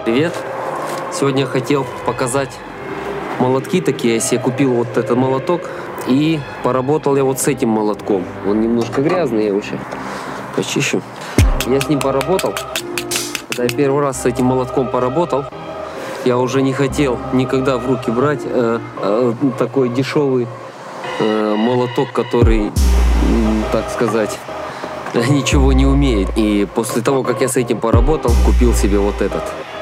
Привет! Сегодня я хотел показать молотки такие. Я себе купил вот этот молоток и поработал я вот с этим молотком. Он немножко грязный, я его сейчас почищу. Я с ним поработал. Когда я первый раз с этим молотком поработал, я уже не хотел никогда в руки брать такой дешевый молоток, который, так сказать, ничего не умеет. И после того, как я с этим поработал, купил себе вот этот.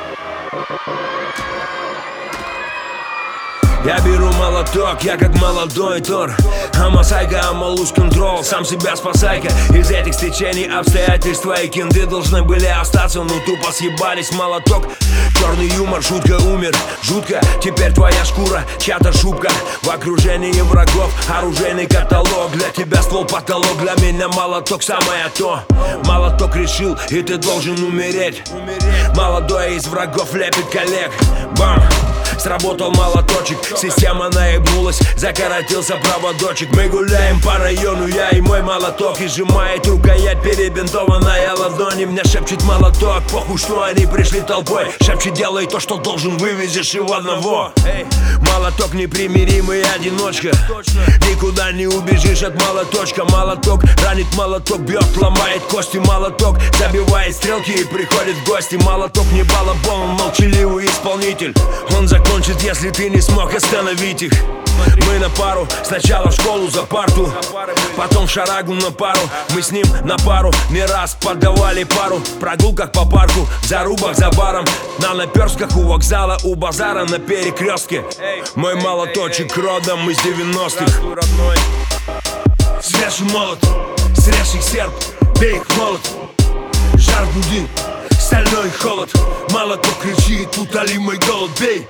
Я беру молоток, я как молодой Тор. Амасайка, амалуз контрол, сам себя спасайка. Из этих стечений обстоятельств твои кенты должны были остаться, но тупо съебались молоток. Черный юмор, шутка умер, жутко. Теперь твоя шкура, чья-то шубка. В окружении врагов, оружейный каталог. Для тебя ствол потолок, для меня молоток самое то. Молоток решил, и ты должен умереть. Молодой из врагов лепит коллег. Бам! Сработал молоточек, система наебнулась, закоротился проводочек. Мы гуляем по району, я и мой молоток. И сжимает рукоять перебинтованная ладонь. Мне шепчет молоток, похуй, что они пришли толпой. Шепчет, делай то, что должен, вывезешь его одного. Молоток непримиримый одиночка. Никуда не убежишь от молоточка. Молоток ранит, молоток бьет, ломает кости. Молоток забивает стрелки и приходит в гости. Молоток не балабол, он молчаливый исполнитель. Он закончит, если ты не смог остановить их. Мы на пару, сначала в школу за парту, потом в шарагу на пару. Мы с ним на пару не раз подавали пару. В прогулках по парку, в зарубах за баром, на наперстках у вокзала, у базара на перекрестке. Мой молоточек родом из 90-х. Свежий молот, срежь их серп, бей их в молот. Жар буди, стальной холод. Молоток кричит, утоли мой голод, бей.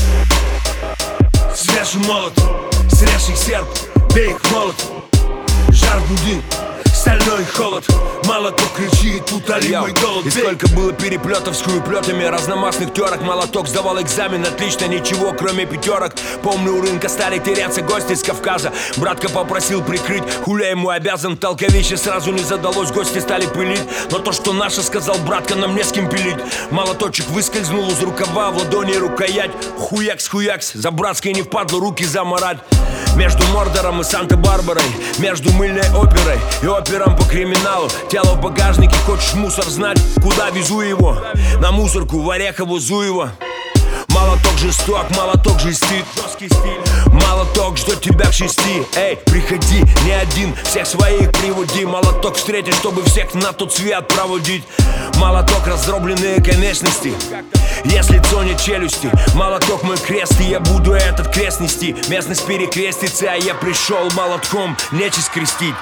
Свежий молот, срежь их серп, бей их в молот. Жар буди, стальной холод. Молоток кричит, утоли мой голод, бей. И сколько было переплетов с хуеплетами, разномастных терок. Молоток сдавал экзамен отлично, ничего кроме пятерок. Помню, у рынка стали теряться гости с Кавказа. Братка попросил прикрыть, хуля ему обязан. Толковище сразу не задалось, гости стали пылить. Но то, что наше, сказал братка, нам не с кем пилить. Молоточек выскользнул из рукава, в ладони рукоять. Хуякс, за братской не впадло руки заморать. Между Мордором и Санта-Барбарой, между мыльной оперой и опером по криминалу. Тело в багажнике, хочешь мусор знать, куда везу его? На мусорку, в Орехово, Зуево. Молоток жесток, молоток жестит. Молоток ждет тебя к 6. Эй, приходи, не один, всех своих приводи. Молоток встретишь, чтобы всех на тот свет проводить. Молоток раздробленные конечности, если цонят челюсти. Молоток мой крест, и я буду этот крест нести. Местность перекрестится, а я пришел молотком нечисть крестить.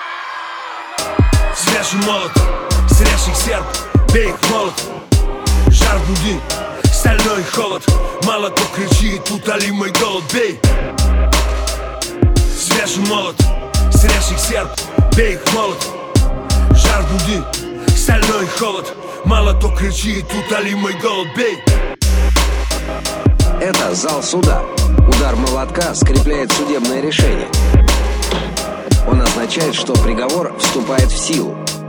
Свежий молот, срежь их серп, бей их в молот. Жар буди, стальной холод. Молоток кричит, утоли мой голод, бей. Свежий молот, срежь их серп, бей их в молот. Жар буди, стальной холод. Молоток кричит, утоли мой голод, бей. Это зал суда. Удар молотка скрепляет судебное решение. Он означает, что приговор вступает в силу.